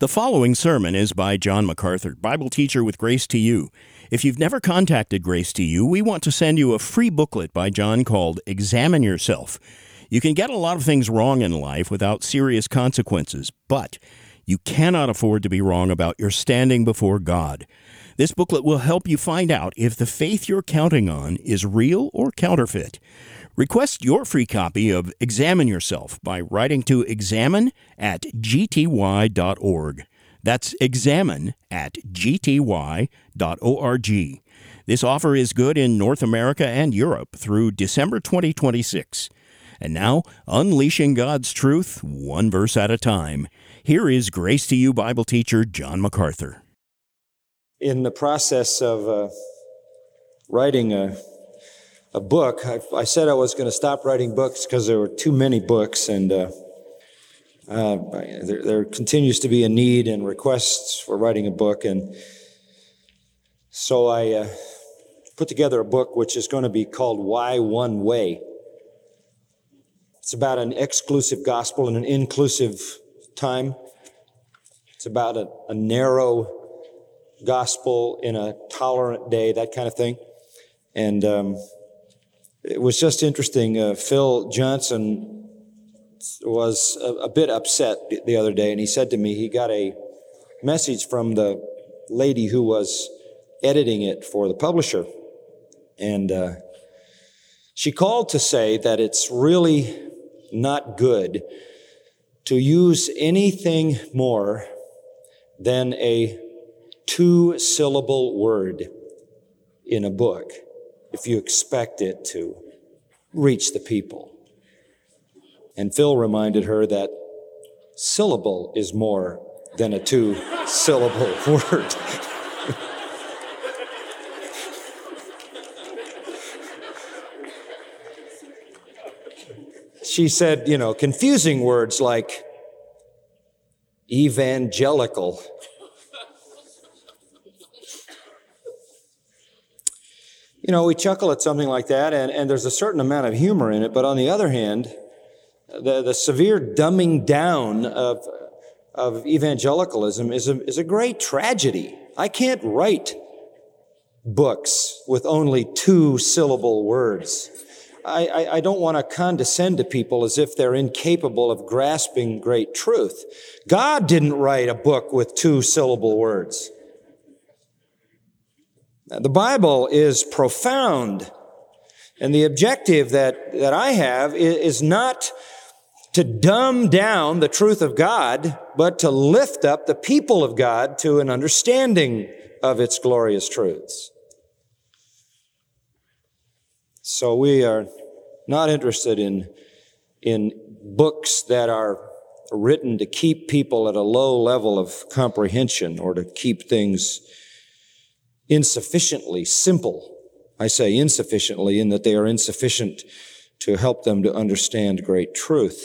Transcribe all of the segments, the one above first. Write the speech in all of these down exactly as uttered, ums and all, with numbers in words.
The following sermon is by John MacArthur, Bible teacher with Grace to You. If you've never contacted Grace to You, we want to send you a free booklet by John called Examine Yourself. You can get a lot of things wrong in life without serious consequences, but you cannot afford to be wrong about your standing before God. This booklet will help you find out if the faith you're counting on is real or counterfeit. Request your free copy of Examine Yourself by writing to examine at g t y dot org. That's examine at g t y dot org. This offer is good in North America and Europe through December twenty twenty-six. And now, unleashing God's truth, one verse at a time. Here is Grace to You Bible teacher John MacArthur. In the process of uh, writing a a book, I, I said I was going to stop writing books because there were too many books, and uh, uh, there, there continues to be a need and requests for writing a book, and so I uh, put together a book which is going to be called Why One Way. It's about an exclusive gospel in an inclusive time. It's about a, a narrow gospel in a tolerant day, that kind of thing. And um, it was just interesting. Uh, Phil Johnson was a, a bit upset the other day, and he said to me he got a message from the lady who was editing it for the publisher. And uh, she called to say that it's really not good to use anything more than a two-syllable word in a book if you expect it to reach the people. And Phil reminded her that syllable is more than a two-syllable word. She said, you know, confusing words like evangelical. You know, we chuckle at something like that, and, and there's a certain amount of humor in it, but on the other hand, the, the severe dumbing down of, of evangelicalism is a, is a great tragedy. I can't write books with only two-syllable words. I, I, I don't want to condescend to people as if they're incapable of grasping great truth. God didn't write a book with two-syllable words. The Bible is profound, and the objective that, that I have is not to dumb down the truth of God, but to lift up the people of God to an understanding of its glorious truths. So we are not interested in, in books that are written to keep people at a low level of comprehension or to keep things insufficiently simple. I say insufficiently in that they are insufficient to help them to understand great truth.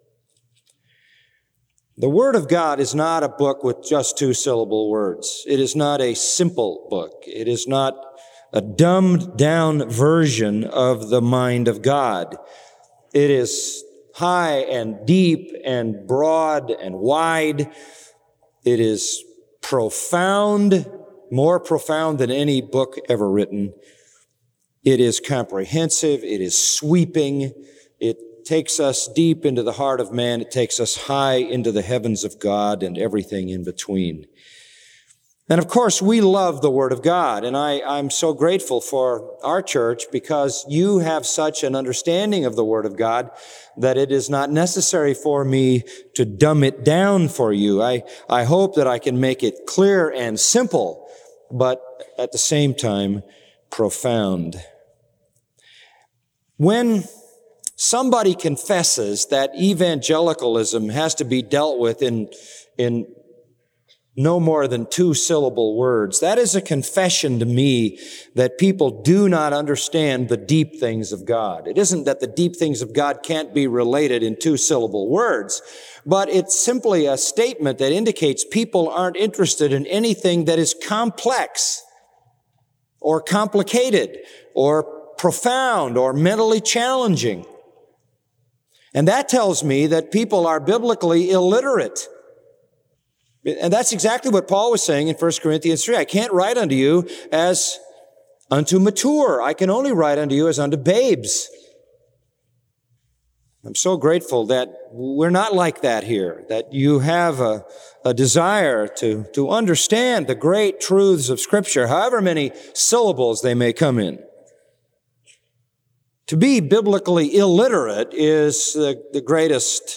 The Word of God is not a book with just two-syllable words. It is not a simple book. It is not a dumbed-down version of the mind of God. It is high and deep and broad and wide. It is profound, more profound than any book ever written. It is comprehensive. It is sweeping. It takes us deep into the heart of man. It takes us high into the heavens of God and everything in between. And of course, we love the Word of God. And I, I'm so grateful for our church because you have such an understanding of the Word of God that it is not necessary for me to dumb it down for you. I, I hope that I can make it clear and simple, but at the same time, profound. When somebody confesses that evangelicalism has to be dealt with in, in no more than two-syllable words, that is a confession to me that people do not understand the deep things of God. It isn't that the deep things of God can't be related in two-syllable words, but it's simply a statement that indicates people aren't interested in anything that is complex or complicated or profound or mentally challenging. And that tells me that people are biblically illiterate. And that's exactly what Paul was saying in First Corinthians three. I can't write unto you as unto mature. I can only write unto you as unto babes. I'm so grateful that we're not like that here, that you have a, a desire to, to understand the great truths of Scripture, however many syllables they may come in. To be biblically illiterate is the, the greatest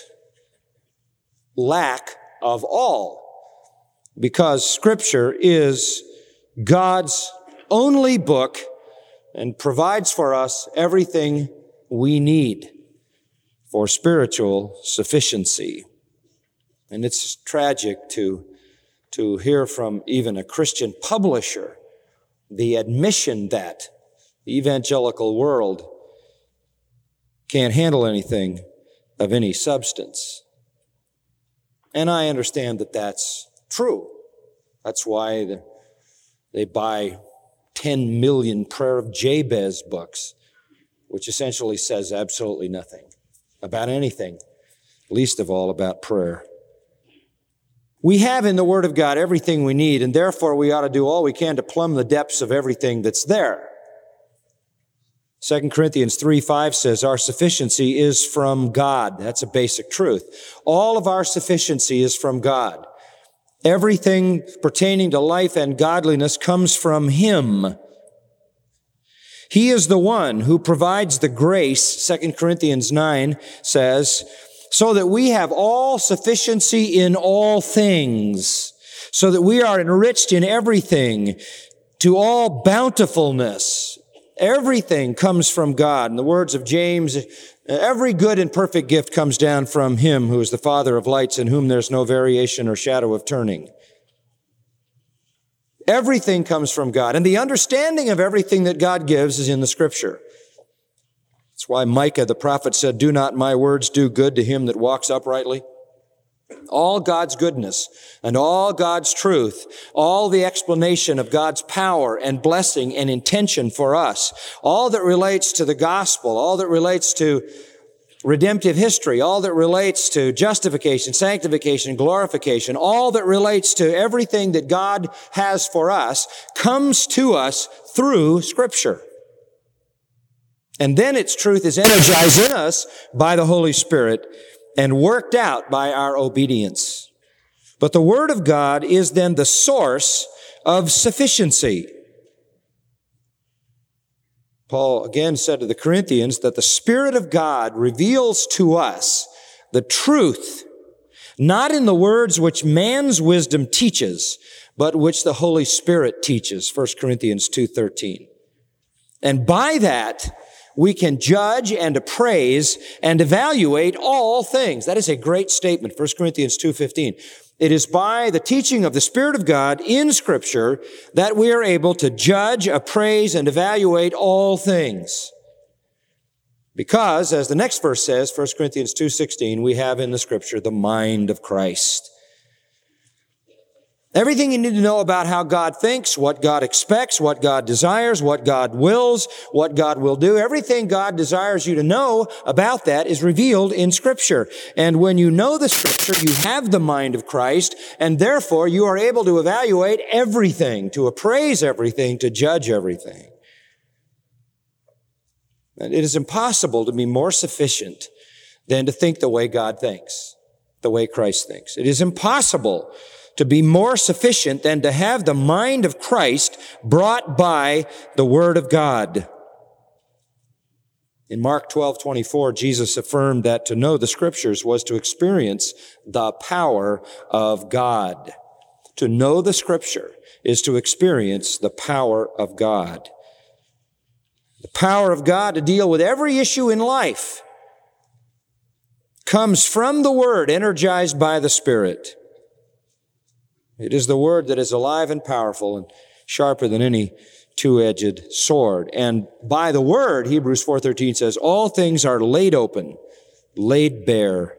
lack of all, because Scripture is God's only book and provides for us everything we need for spiritual sufficiency. And it's tragic to, to hear from even a Christian publisher the admission that the evangelical world can't handle anything of any substance. And I understand that that's true. That's why the, they buy ten million Prayer of Jabez books, which essentially says absolutely nothing about anything, least of all about prayer. We have in the Word of God everything we need, and therefore we ought to do all we can to plumb the depths of everything that's there. Second Corinthians three five says, our sufficiency is from God. That's a basic truth. All of our sufficiency is from God. Everything pertaining to life and godliness comes from Him. He is the one who provides the grace, Second Corinthians nine says, so that we have all sufficiency in all things, so that we are enriched in everything, to all bountifulness. Everything comes from God. In the words of James, every good and perfect gift comes down from Him who is the Father of lights, in whom there's no variation or shadow of turning. Everything comes from God. And the understanding of everything that God gives is in the Scripture. That's why Micah the prophet said, do not my words do good to him that walks uprightly? All God's goodness and all God's truth, all the explanation of God's power and blessing and intention for us, all that relates to the gospel, all that relates to redemptive history, all that relates to justification, sanctification, glorification, all that relates to everything that God has for us comes to us through Scripture. And then its truth is energized in us by the Holy Spirit and worked out by our obedience. But the Word of God is then the source of sufficiency. Paul again said to the Corinthians that the Spirit of God reveals to us the truth, not in the words which man's wisdom teaches, but which the Holy Spirit teaches, First Corinthians two thirteen. And by that, we can judge and appraise and evaluate all things. That is a great statement, First Corinthians two fifteen. It is by the teaching of the Spirit of God in Scripture that we are able to judge, appraise, and evaluate all things. Because, as the next verse says, First Corinthians two sixteen, we have in the Scripture the mind of Christ. Everything you need to know about how God thinks, what God expects, what God desires, what God wills, what God will do, everything God desires you to know about that is revealed in Scripture. And when you know the Scripture, you have the mind of Christ, and therefore you are able to evaluate everything, to appraise everything, to judge everything. And it is impossible to be more sufficient than to think the way God thinks, the way Christ thinks. It is impossible to be more sufficient than to have the mind of Christ brought by the Word of God. In Mark twelve twenty-four, Jesus affirmed that to know the Scriptures was to experience the power of God. To know the Scripture is to experience the power of God. The power of God to deal with every issue in life comes from the Word, energized by the Spirit. It is the Word that is alive and powerful and sharper than any two-edged sword. And by the Word, Hebrews four thirteen says, all things are laid open, laid bare.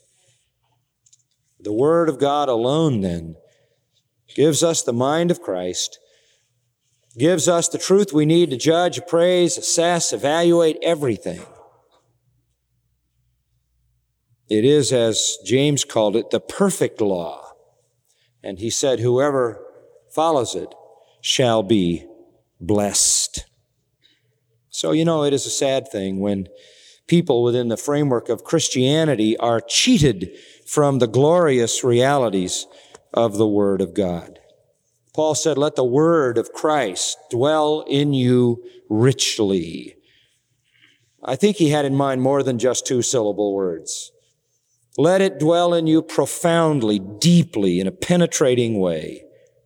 The Word of God alone, then, gives us the mind of Christ, gives us the truth we need to judge, appraise, assess, evaluate everything. It is, as James called it, the perfect law And he said, whoever follows it shall be blessed. So, you know, it is a sad thing when people within the framework of Christianity are cheated from the glorious realities of the Word of God. Paul said, let the Word of Christ dwell in you richly. I think he had in mind more than just two-syllable words. Let it dwell in you profoundly, deeply, in a penetrating way.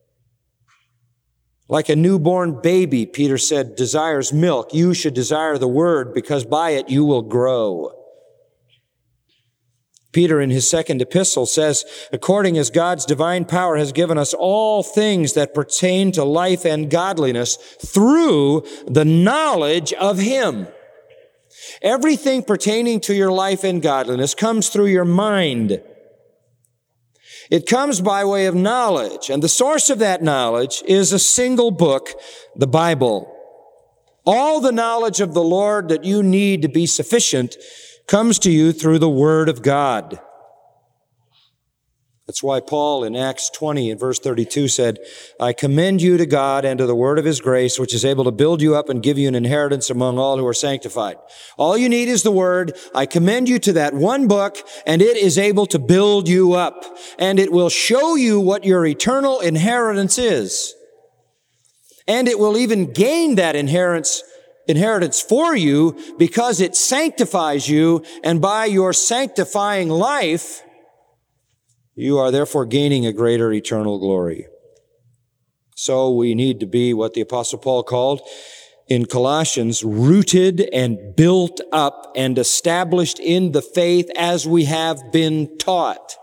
Like a newborn baby, Peter said, desires milk, you should desire the Word, because by it you will grow. Peter in his second epistle says, according as God's divine power has given us all things that pertain to life and godliness through the knowledge of Him. Everything pertaining to your life and godliness comes through your mind. It comes by way of knowledge, and the source of that knowledge is a single book, the Bible. All the knowledge of the Lord that you need to be sufficient comes to you through the Word of God. That's why Paul in Acts twenty and verse thirty-two said, I commend you to God and to the word of His grace, which is able to build you up and give you an inheritance among all who are sanctified. All you need is the Word. I commend you to that one book, and it is able to build you up, and it will show you what your eternal inheritance is. And it will even gain that inheritance inheritance for you because it sanctifies you, and by your sanctifying life, you are therefore gaining a greater eternal glory. So we need to be what the Apostle Paul called in Colossians, rooted and built up and established in the faith as we have been taught.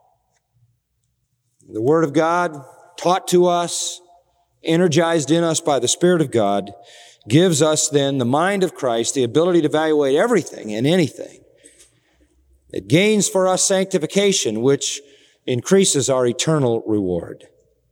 The Word of God, taught to us, energized in us by the Spirit of God, gives us then the mind of Christ, the ability to evaluate everything and anything. It gains for us sanctification, which increases our eternal reward.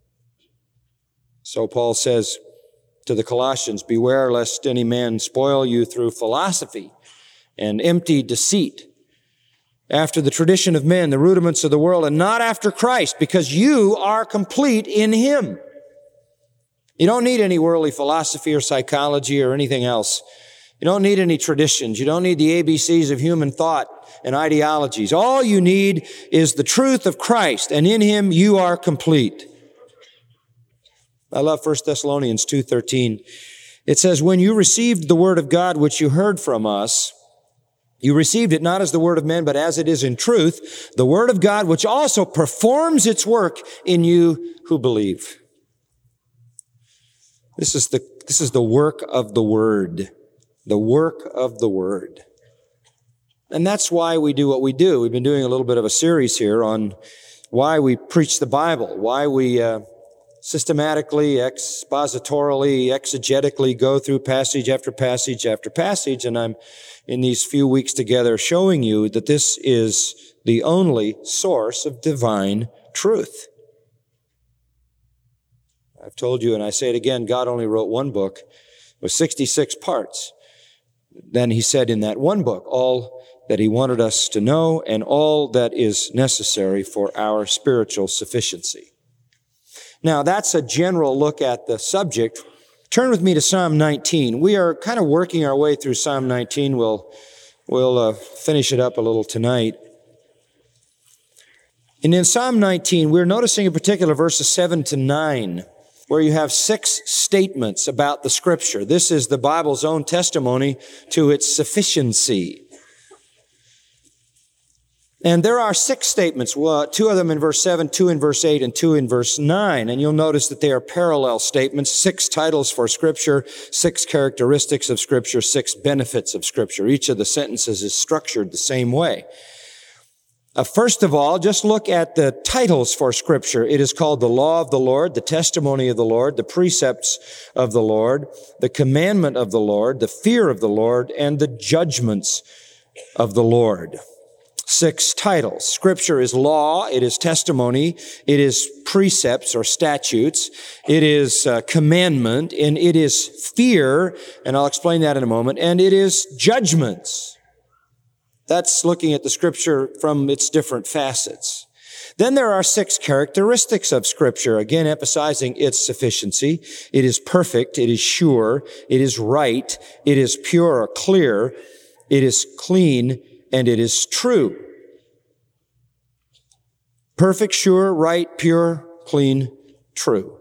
So Paul says to the Colossians, beware lest any man spoil you through philosophy and empty deceit, after the tradition of men, the rudiments of the world, and not after Christ, because you are complete in Him. You don't need any worldly philosophy or psychology or anything else. You don't need any traditions. You don't need the A B Cs of human thought and ideologies. All you need is the truth of Christ, and in Him you are complete. I love First Thessalonians two thirteen. It says, when you received the word of God which you heard from us, you received it not as the word of men, but as it is in truth, the word of God which also performs its work in you who believe. This is the, this is the work of the Word. The work of the Word. And that's why we do what we do. We've been doing a little bit of a series here on why we preach the Bible, why we uh, systematically, expositorily, exegetically go through passage after passage after passage. And I'm, in these few weeks together, showing you that this is the only source of divine truth. I've told you, and I say it again, God only wrote one book with sixty-six parts. Then He said in that one book all that He wanted us to know and all that is necessary for our spiritual sufficiency. Now, that's a general look at the subject. Turn with me to Psalm nineteen. We are kind of working our way through Psalm nineteen. We'll, we'll uh, finish it up a little tonight. And in Psalm nineteen, we're noticing in particular verses seven to nine, where you have six statements about the Scripture. This is the Bible's own testimony to its sufficiency. And there are six statements, well, two of them in verse seven, two in verse eight, and two in verse nine. And you'll notice that they are parallel statements, six titles for Scripture, six characteristics of Scripture, six benefits of Scripture. Each of the sentences is structured the same way. Uh, first of all, just look at the titles for Scripture. It is called the law of the Lord, the testimony of the Lord, the precepts of the Lord, the commandment of the Lord, the fear of the Lord, and the judgments of the Lord. Six titles. Scripture is law, it is testimony, it is precepts or statutes, it is uh, commandment, and it is fear, and I'll explain that in a moment, and it is judgments. That's looking at the Scripture from its different facets. Then there are six characteristics of Scripture, again emphasizing its sufficiency. It is perfect, it is sure, it is right, it is pure or clear, it is clean, and it is true. Perfect, sure, right, pure, clean, true.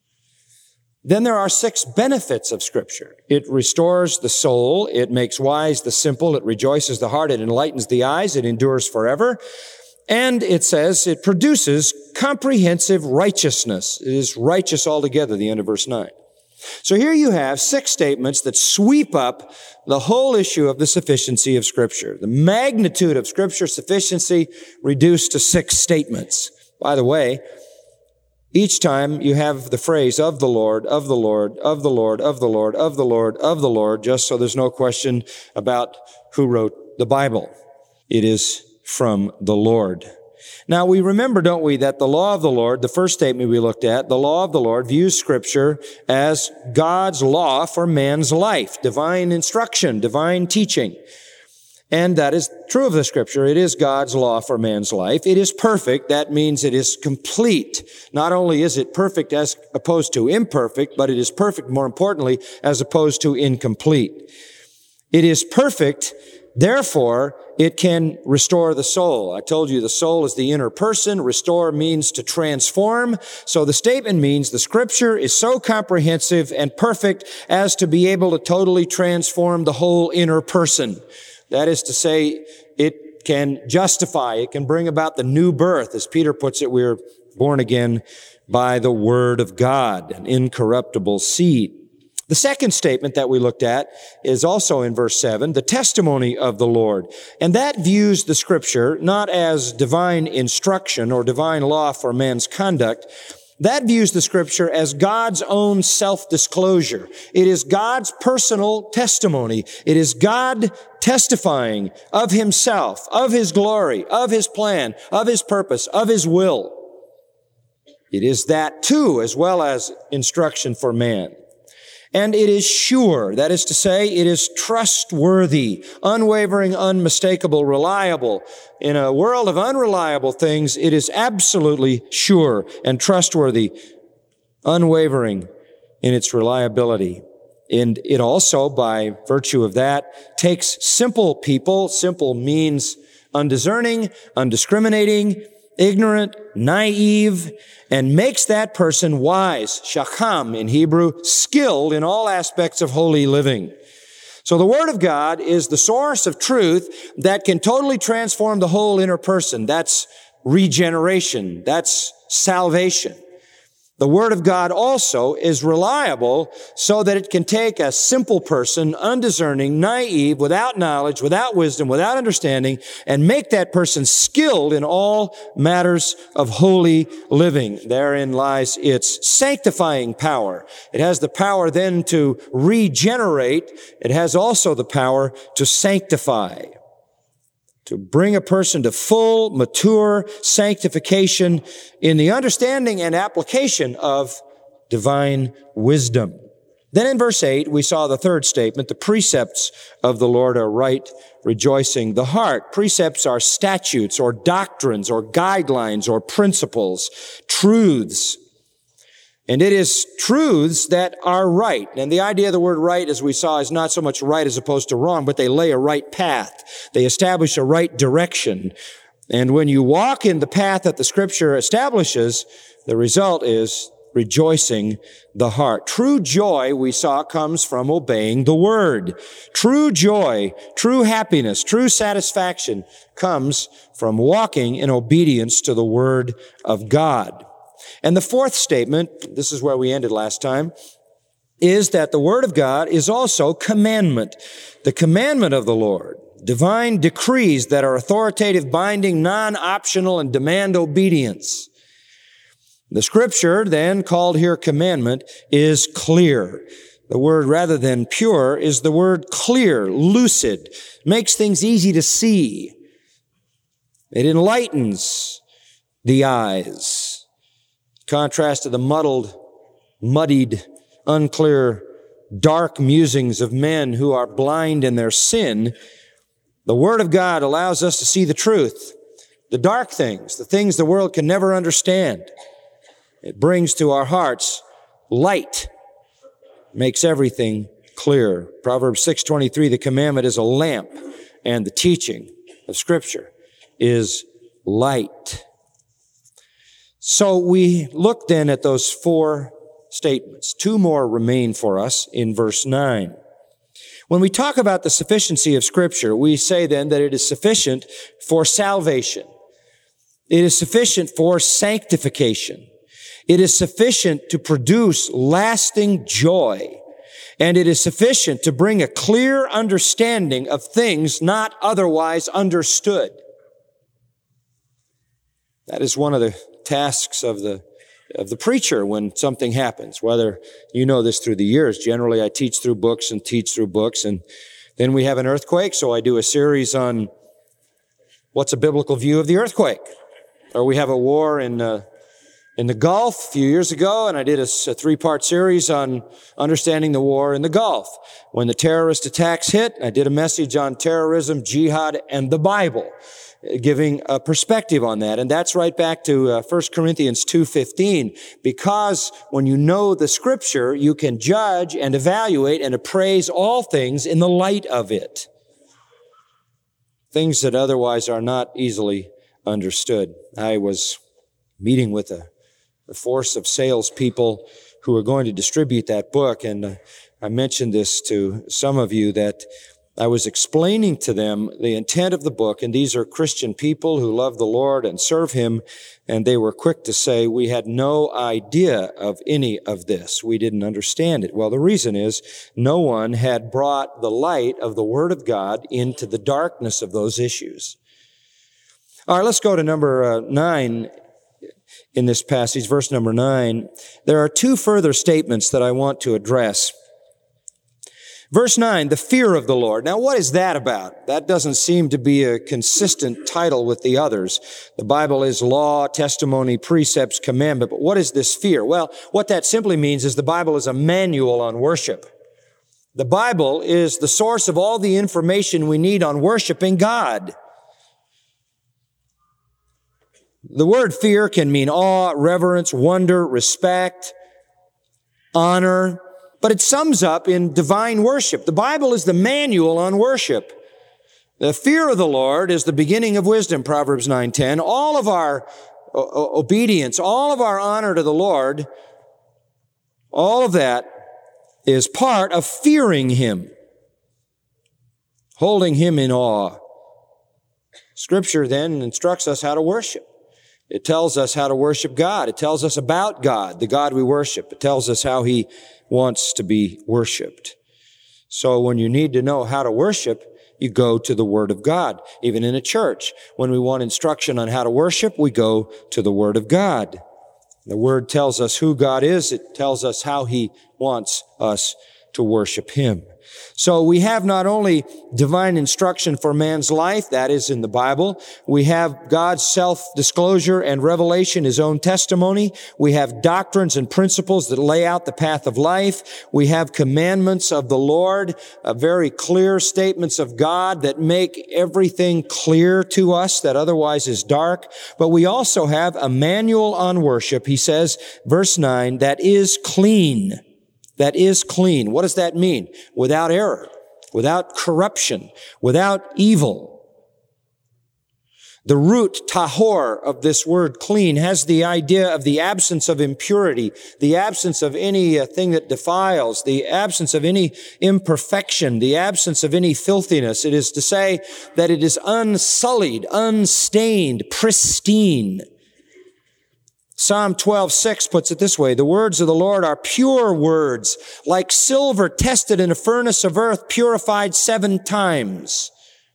Then there are six benefits of Scripture. It restores the soul, it makes wise the simple, it rejoices the heart, it enlightens the eyes, it endures forever. And it says it produces comprehensive righteousness. It is righteous altogether, the end of verse nine. So here you have six statements that sweep up the whole issue of the sufficiency of Scripture. The magnitude of Scripture's sufficiency reduced to six statements. By the way, each time you have the phrase of the Lord, of the Lord, of the Lord, of the Lord, of the Lord, of the Lord, just so there's no question about who wrote the Bible. It is from the Lord. Now we remember, don't we, that the law of the Lord, the first statement we looked at, the law of the Lord views Scripture as God's law for man's life, divine instruction, divine teaching. And that is true of the Scripture. It is God's law for man's life. It is perfect. That means it is complete. Not only is it perfect as opposed to imperfect, but it is perfect, more importantly, as opposed to incomplete. It is perfect, therefore, it can restore the soul. I told you the soul is the inner person. Restore means to transform. So the statement means the Scripture is so comprehensive and perfect as to be able to totally transform the whole inner person. That is to say, it can justify, it can bring about the new birth. As Peter puts it, we're born again by the Word of God, an incorruptible seed. The second statement that we looked at is also in verse seven, the testimony of the Lord. And that views the Scripture not as divine instruction or divine law for man's conduct. That views the Scripture as God's own self-disclosure. It is God's personal testimony. It is God testifying of Himself, of His glory, of His plan, of His purpose, of His will. It is that too, as well as instruction for man. And it is sure, that is to say, it is trustworthy, unwavering, unmistakable, reliable. In a world of unreliable things, it is absolutely sure and trustworthy, unwavering in its reliability. And it also, by virtue of that, takes simple people, simple means undiscerning, undiscriminating, ignorant, naive, and makes that person wise, shacham in Hebrew, skilled in all aspects of holy living. So the Word of God is the source of truth that can totally transform the whole inner person. That's regeneration. That's salvation. The Word of God also is reliable so that it can take a simple person, undiscerning, naive, without knowledge, without wisdom, without understanding, and make that person skilled in all matters of holy living. Therein lies its sanctifying power. It has the power then to regenerate. It has also the power to sanctify, to bring a person to full, mature sanctification in the understanding and application of divine wisdom. Then in verse eight, we saw the third statement, the precepts of the Lord are right, rejoicing the heart. Precepts are statutes or doctrines or guidelines or principles, truths. And it is truths that are right. And the idea of the word right, as we saw, is not so much right as opposed to wrong, but they lay a right path. They establish a right direction. And when you walk in the path that the Scripture establishes, the result is rejoicing the heart. True joy, we saw, comes from obeying the Word. True joy, true happiness, true satisfaction comes from walking in obedience to the Word of God. And the fourth statement, this is where we ended last time, is that the Word of God is also commandment. The commandment of the Lord, divine decrees that are authoritative, binding, non-optional, and demand obedience. The Scripture, then, called here commandment, is clear. The word, rather than pure, is the word clear, lucid, makes things easy to see. It enlightens the eyes. Contrast to the muddled, muddied, unclear, dark musings of men who are blind in their sin, the Word of God allows us to see the truth, the dark things, the things the world can never understand. It brings to our hearts light, makes everything clear. Proverbs six twenty-three, the commandment is a lamp, and the teaching of Scripture is light. So we look then at those four statements. Two more remain for us in verse nine. When we talk about the sufficiency of Scripture, we say then that it is sufficient for salvation. It is sufficient for sanctification. It is sufficient to produce lasting joy. And it is sufficient to bring a clear understanding of things not otherwise understood. That is one of the tasks of the of the preacher when something happens. Whether you know this through the years. Generally, I teach through books and teach through books. And then we have an earthquake, so I do a series on what's a biblical view of the earthquake. Or we have a war in uh, in the Gulf a few years ago, and I did a, a three-part series on understanding the war in the Gulf. When the terrorist attacks hit, I did a message on terrorism, jihad, and the Bible, giving a perspective on that. And that's right back to uh, First Corinthians two fifteen, because when you know the Scripture, you can judge and evaluate and appraise all things in the light of it. Things that otherwise are not easily understood. I was meeting with a a force of salespeople who are going to distribute that book. And uh, I mentioned this to some of you, that I was explaining to them the intent of the book. And these are Christian people who love the Lord and serve Him. And they were quick to say, we had no idea of any of this. We didn't understand it. Well, the reason is no one had brought the light of the Word of God into the darkness of those issues. All right, let's go to number uh, nine. In this passage, verse number nine, there are two further statements that I want to address. Verse nine, the fear of the Lord. Now, what is that about? That doesn't seem to be a consistent title with the others. The Bible is law, testimony, precepts, commandment. But what is this fear? Well, what that simply means is the Bible is a manual on worship. The Bible is the source of all the information we need on worshiping God. The word fear can mean awe, reverence, wonder, respect, honor, but it sums up in divine worship. The Bible is the manual on worship. The fear of the Lord is the beginning of wisdom, Proverbs nine ten. All of our o- obedience, all of our honor to the Lord, all of that is part of fearing Him, holding Him in awe. Scripture then instructs us how to worship. It tells us how to worship God. It tells us about God, the God we worship. It tells us how He wants to be worshiped. So when you need to know how to worship, you go to the Word of God. Even in a church, when we want instruction on how to worship, we go to the Word of God. The Word tells us who God is. It tells us how He wants us to worship Him. So we have not only divine instruction for man's life, that is in the Bible. We have God's self-disclosure and revelation, His own testimony. We have doctrines and principles that lay out the path of life. We have commandments of the Lord, uh, very clear statements of God that make everything clear to us that otherwise is dark. But we also have a manual on worship, he says, verse nine, that is clean. That is clean. What does that mean? Without error, without corruption, without evil. The root tahor of this word clean has the idea of the absence of impurity, the absence of any uh, thing that defiles, the absence of any imperfection, the absence of any filthiness. It is to say that it is unsullied, unstained, pristine. Psalm twelve six puts it this way, the words of the Lord are pure words, like silver tested in a furnace of earth, purified seven times.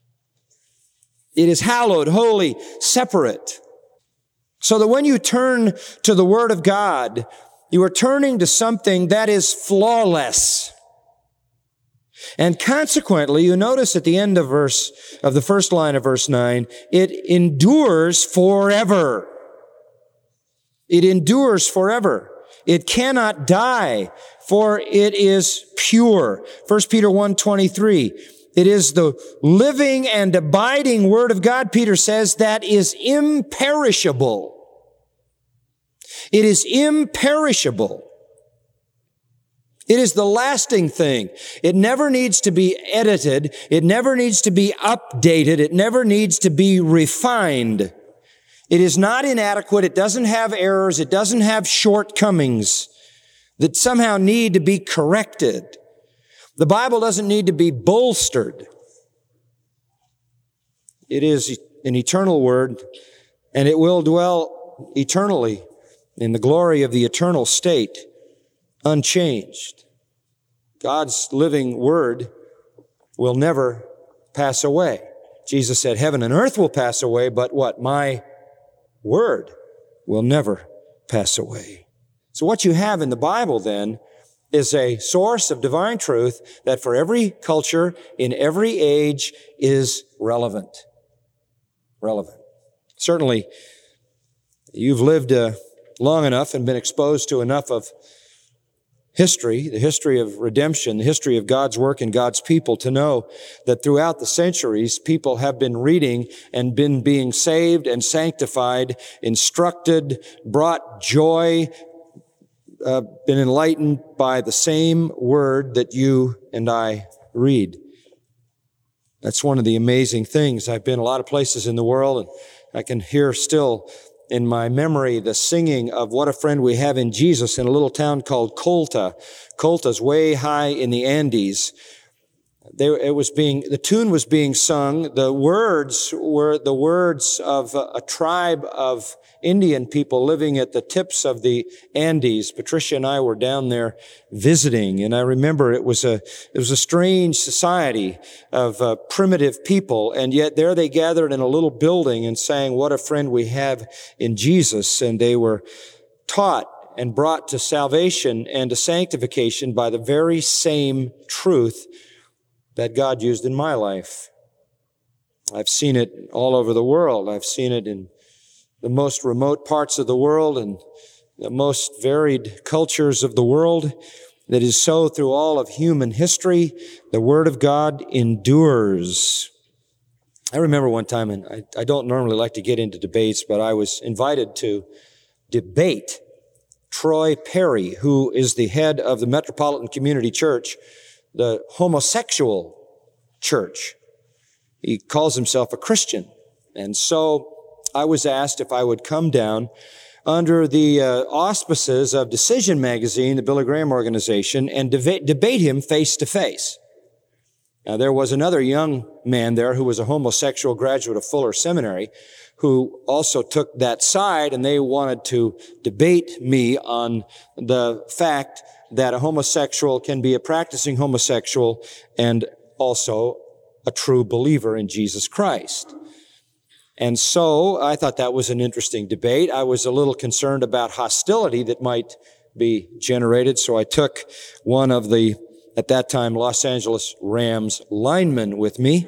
It is hallowed, holy, separate. So that when you turn to the Word of God, you are turning to something that is flawless. And consequently, you notice at the end of verse, of the first line of verse nine, it endures forever. It endures forever. It cannot die, for it is pure. First Peter one twenty-three, It is the living and abiding Word of God, Peter says, that is imperishable. It is imperishable. It is the lasting thing. It never needs to be edited. It never needs to be updated. It never needs to be refined. It is not inadequate. It doesn't have errors. It doesn't have shortcomings that somehow need to be corrected. The Bible doesn't need to be bolstered. It is an eternal word, and it will dwell eternally in the glory of the eternal state, unchanged. God's living word will never pass away. Jesus said, heaven and earth will pass away, but what? My word will never pass away. So what you have in the Bible then is a source of divine truth that for every culture, in every age, is relevant. Relevant. Certainly, you've lived uh, long enough and been exposed to enough of history, the history of redemption, the history of God's work and God's people, to know that throughout the centuries, people have been reading and been being saved and sanctified, instructed, brought joy, uh, been enlightened by the same word that you and I read. That's one of the amazing things. I've been a lot of places in the world, and I can hear still in my memory the singing of What a Friend We Have in Jesus in a little town called Colta. Colta's way high in the Andes. They, it was being, the tune was being sung. The words were the words of a, a tribe of Indian people living at the tips of the Andes. Patricia and I were down there visiting, and I remember it was a, it was a strange society of uh, primitive people, and yet there they gathered in a little building and sang, "What a friend we have in Jesus," and they were taught and brought to salvation and to sanctification by the very same truth that God used in my life. I've seen it all over the world. I've seen it in the most remote parts of the world and the most varied cultures of the world. That is so through all of human history. The Word of God endures. I remember one time, and I, I don't normally like to get into debates, but I was invited to debate Troy Perry, who is the head of the Metropolitan Community Church, the homosexual church. He calls himself a Christian. And so I was asked if I would come down under the uh, auspices of Decision Magazine, the Billy Graham organization, and deba- debate him face to face. Now, there was another young man there who was a homosexual graduate of Fuller Seminary who also took that side, and they wanted to debate me on the fact that a homosexual can be a practicing homosexual and also a true believer in Jesus Christ. And so I thought that was an interesting debate. I was a little concerned about hostility that might be generated, so I took one of the, at that time, Los Angeles Rams linemen with me,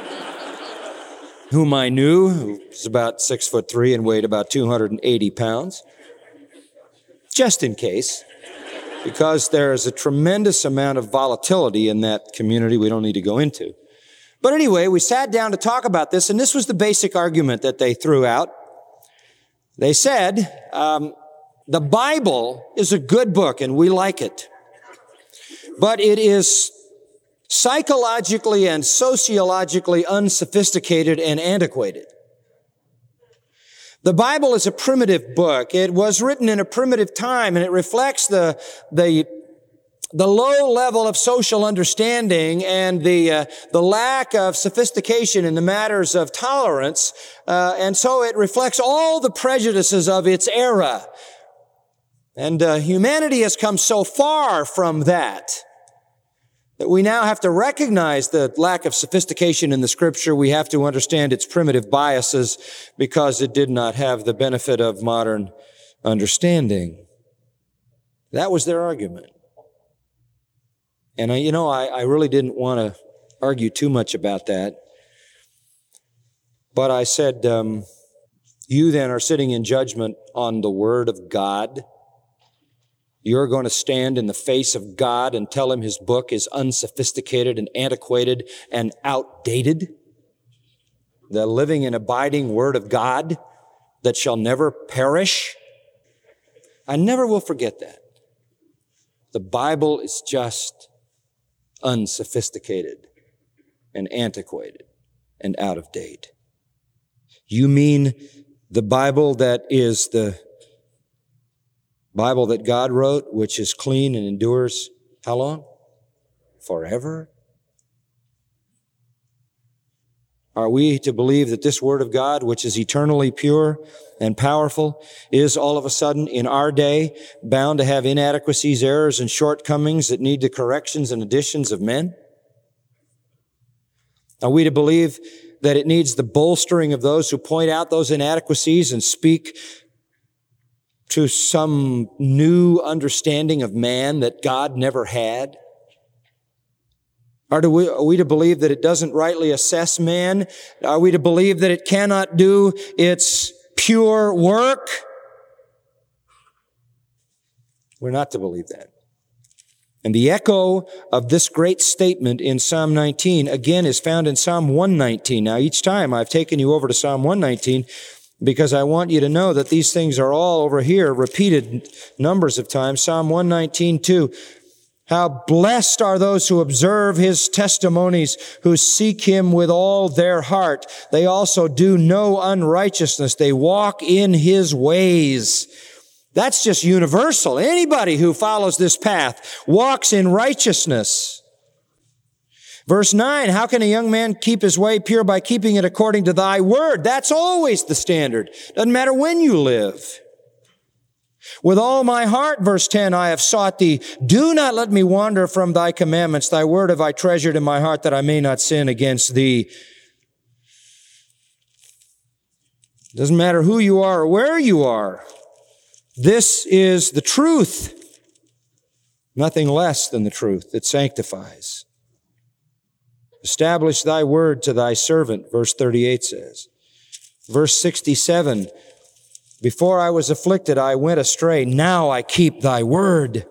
whom I knew, who was about six foot three and weighed about two hundred eighty pounds, just in case, because there is a tremendous amount of volatility in that community we don't need to go into. But anyway, we sat down to talk about this, and this was the basic argument that they threw out. They said, um, the Bible is a good book, and we like it. But it is psychologically and sociologically unsophisticated and antiquated. The Bible is a primitive book. It was written in a primitive time, and it reflects the, the, the low level of social understanding and the, uh, the lack of sophistication in the matters of tolerance. Uh, and so it reflects all the prejudices of its era. And uh, humanity has come so far from that that we now have to recognize the lack of sophistication in the Scripture. We have to understand its primitive biases because it did not have the benefit of modern understanding. That was their argument. And, I, you know, I, I really didn't want to argue too much about that. But I said, um, you then are sitting in judgment on the Word of God. You're going to stand in the face of God and tell him his book is unsophisticated and antiquated and outdated? The living and abiding Word of God that shall never perish? I never will forget that. The Bible is just unsophisticated and antiquated and out of date. You mean the Bible that is the Bible that God wrote, which is clean and endures how long? Forever? Are we to believe that this Word of God, which is eternally pure and powerful, is all of a sudden in our day bound to have inadequacies, errors, and shortcomings that need the corrections and additions of men? Are we to believe that it needs the bolstering of those who point out those inadequacies and speak to some new understanding of man that God never had? Are we, are we to believe that it doesn't rightly assess man? Are we to believe that it cannot do its pure work? We're not to believe that. And the echo of this great statement in Psalm nineteen, again, is found in Psalm one nineteen. Now, each time I've taken you over to Psalm one nineteen because I want you to know that these things are all over here, repeated numbers of times. Psalm one nineteen, too. How blessed are those who observe his testimonies, who seek him with all their heart. They also do no unrighteousness. They walk in his ways. That's just universal. Anybody who follows this path walks in righteousness. Verse nine, how can a young man keep his way pure? By keeping it according to thy word. That's always the standard. Doesn't matter when you live. With all my heart, verse ten, I have sought thee. Do not let me wander from thy commandments. Thy word have I treasured in my heart that I may not sin against thee. Doesn't matter who you are or where you are. This is the truth. Nothing less than the truth. It sanctifies. Establish thy word to thy servant, verse thirty-eight says. Verse sixty-seven, before I was afflicted, I went astray. Now I keep thy word.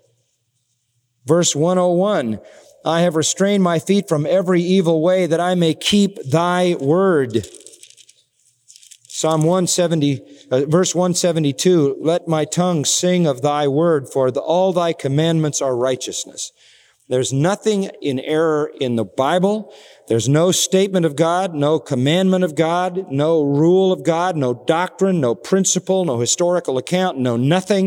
Verse one oh one, I have restrained my feet from every evil way that I may keep thy word. Psalm one seventy, uh, verse one seventy-two, let my tongue sing of thy word, for the, all thy commandments are righteousness. There's nothing in error in the Bible. There's no statement of God, no commandment of God, no rule of God, no doctrine, no principle, no historical account, no nothing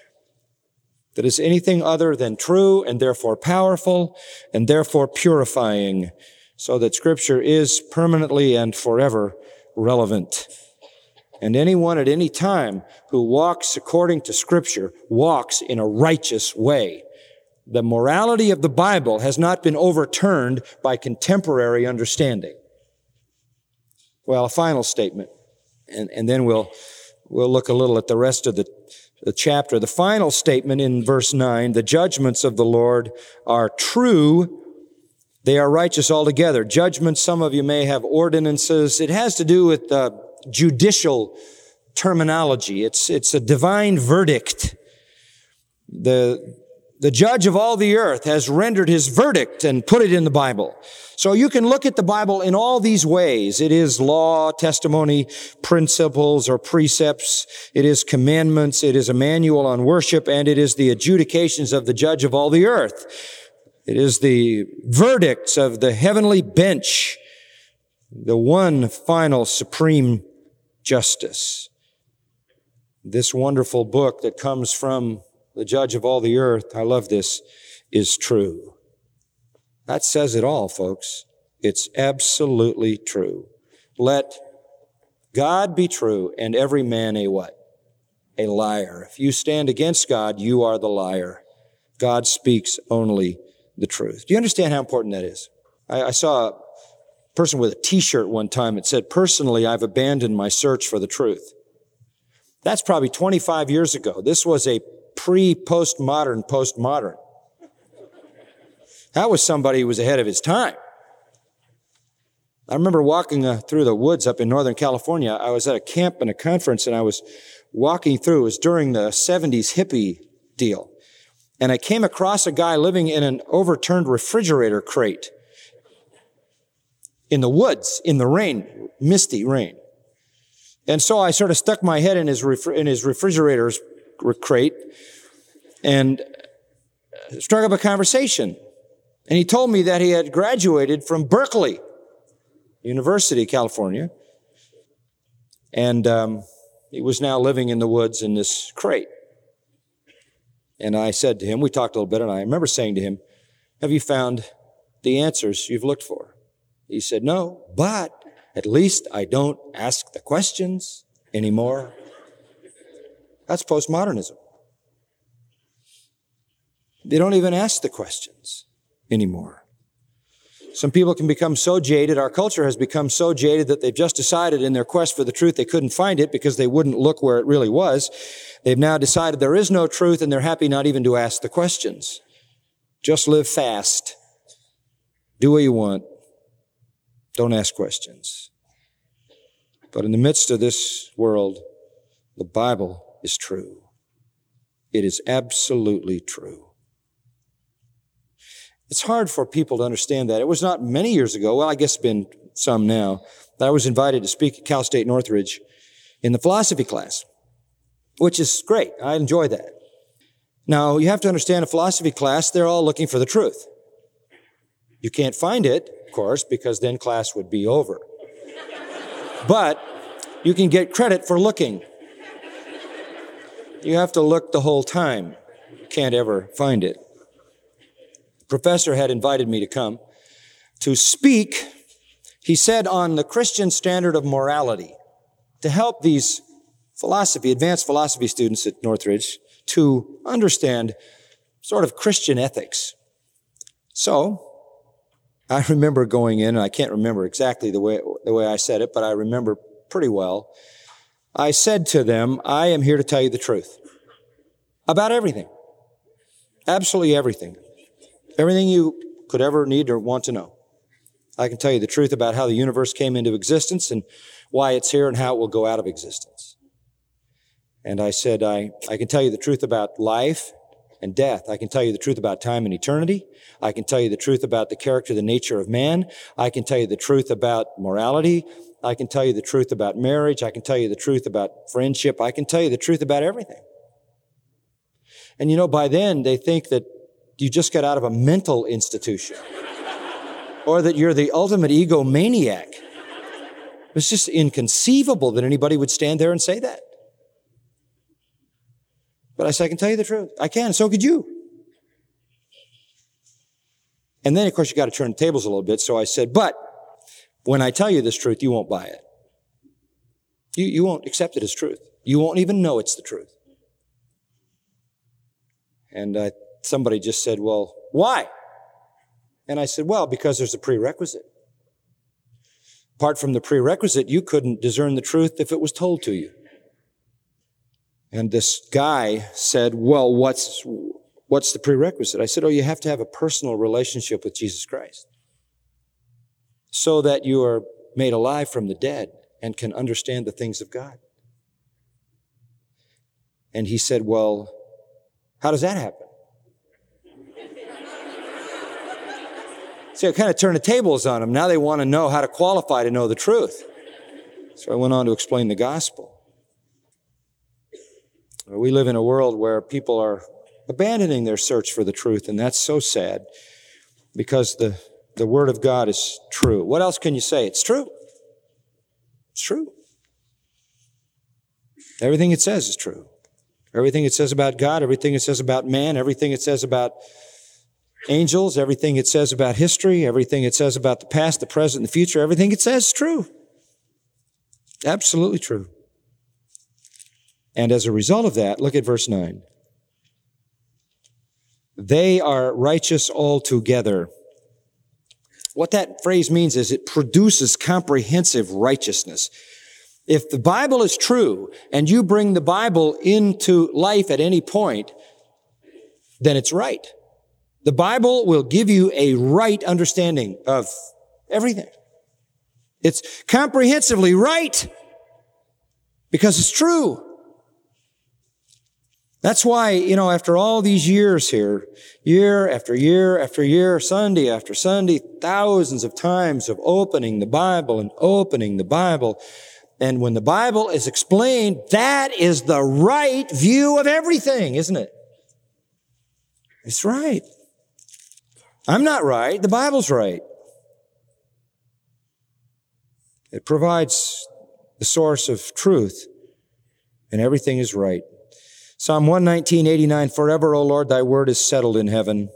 that is anything other than true and therefore powerful and therefore purifying, so that Scripture is permanently and forever relevant. And anyone at any time who walks according to Scripture walks in a righteous way. The morality of the Bible has not been overturned by contemporary understanding. Well, a final statement, and, and then we'll, we'll look a little at the rest of the, the chapter. The final statement in verse nine, the judgments of the Lord are true. They are righteous altogether. Judgments, some of you may have ordinances. It has to do with uh, judicial terminology. It's, it's a divine verdict. The, The judge of all the earth has rendered his verdict and put it in the Bible. So you can look at the Bible in all these ways. It is law, testimony, principles or precepts. It is commandments. It is a manual on worship, and it is the adjudications of the judge of all the earth. It is the verdicts of the heavenly bench, the one final supreme justice. This wonderful book that comes from the judge of all the earth, I love this, is true. That says it all, folks. It's absolutely true. Let God be true and every man a what? A liar. If you stand against God, you are the liar. God speaks only the truth. Do you understand how important that is? I, I saw a person with a t-shirt one time that said, personally, I've abandoned my search for the truth. That's probably twenty-five years ago. This was a pre-postmodern, postmodern. That was somebody who was ahead of his time. I remember walking uh, through the woods up in Northern California. I was at a camp and a conference, and I was walking through. It was during the seventies hippie deal. and I came across a guy living in an overturned refrigerator crate in the woods, in the rain, misty rain. And so I sort of stuck my head in his refri- in his refrigerator's crate and struck up a conversation. And he told me that he had graduated from Berkeley University, California, and um, he was now living in the woods in this crate. And I said to him, we talked a little bit, and I remember saying to him, have you found the answers you've looked for? He said, no, but at least I don't ask the questions anymore. That's postmodernism. They don't even ask the questions anymore. Some people can become so jaded, our culture has become so jaded that they've just decided in their quest for the truth they couldn't find it because they wouldn't look where it really was. They've now decided there is no truth and they're happy not even to ask the questions. Just live fast. Do what you want. Don't ask questions. But in the midst of this world, the Bible is true. It is absolutely true. It's hard for people to understand that. It was not many years ago, well, I guess it's been some now, that I was invited to speak at Cal State Northridge in the philosophy class, which is great. I enjoy that. Now, you have to understand a philosophy class, they're all looking for the truth. You can't find it, of course, because then class would be over. But you can get credit for looking. You have to look the whole time. You can't ever find it. The professor had invited me to come to speak, he said, on the Christian standard of morality, to help these philosophy, advanced philosophy students at Northridge to understand sort of Christian ethics. So, I remember going in, and I can't remember exactly the way, the way I said it, but I remember pretty well. I said to them, I am here to tell you the truth about everything. Absolutely everything. Everything you could ever need or want to know. I can tell you the truth about how the universe came into existence and why it's here and how it will go out of existence. And I said, I, I can tell you the truth about life and death. I can tell you the truth about time and eternity. I can tell you the truth about the character, the nature of man. I can tell you the truth about morality. I can tell you the truth about marriage. I can tell you the truth about friendship. I can tell you the truth about everything. And you know, by then they think that you just got out of a mental institution or that you're the ultimate egomaniac. It's just inconceivable that anybody would stand there and say that. But I said, I can tell you the truth. I can, so could you. And then, of course, you got to turn the tables a little bit. So I said, but when I tell you this truth, you won't buy it. You, you won't accept it as truth. You won't even know it's the truth. And uh, somebody just said, well, why? And I said, well, because there's a prerequisite. Apart from the prerequisite, you couldn't discern the truth if it was told to you. And this guy said, well, what's, what's the prerequisite? I said, oh, you have to have a personal relationship with Jesus Christ so that you are made alive from the dead and can understand the things of God. And he said, well, how does that happen? See, I kind of turned the tables on them. Now they want to know how to qualify to know the truth. So I went on to explain the gospel. We live in a world where people are abandoning their search for the truth, and that's so sad because the, the Word of God is true. What else can you say? It's true. It's true. Everything it says is true. Everything it says about God, everything it says about man, everything it says about angels, everything it says about history, everything it says about the past, the present, and the future, everything it says is true. Absolutely true. And as a result of that, look at verse nine. They are righteous altogether. What that phrase means is it produces comprehensive righteousness. If the Bible is true and you bring the Bible into life at any point, then it's right. The Bible will give you a right understanding of everything. It's comprehensively right because it's true. That's why, you know, after all these years here, year after year after year, Sunday after Sunday, thousands of times of opening the Bible and opening the Bible. And when the Bible is explained, that is the right view of everything, isn't it? It's right. I'm not right. The Bible's right. It provides the source of truth, and everything is right. Psalm one nineteen, eighty-nine, forever, O Lord, thy word is settled in heaven.